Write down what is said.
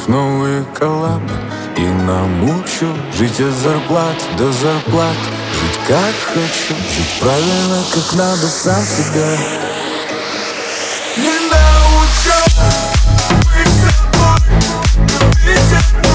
вновь новые коллабы и намучу жить от зарплат до зарплат. Жить как хочу, жить правильно, как надо, сам себя не научу быть собой, любить.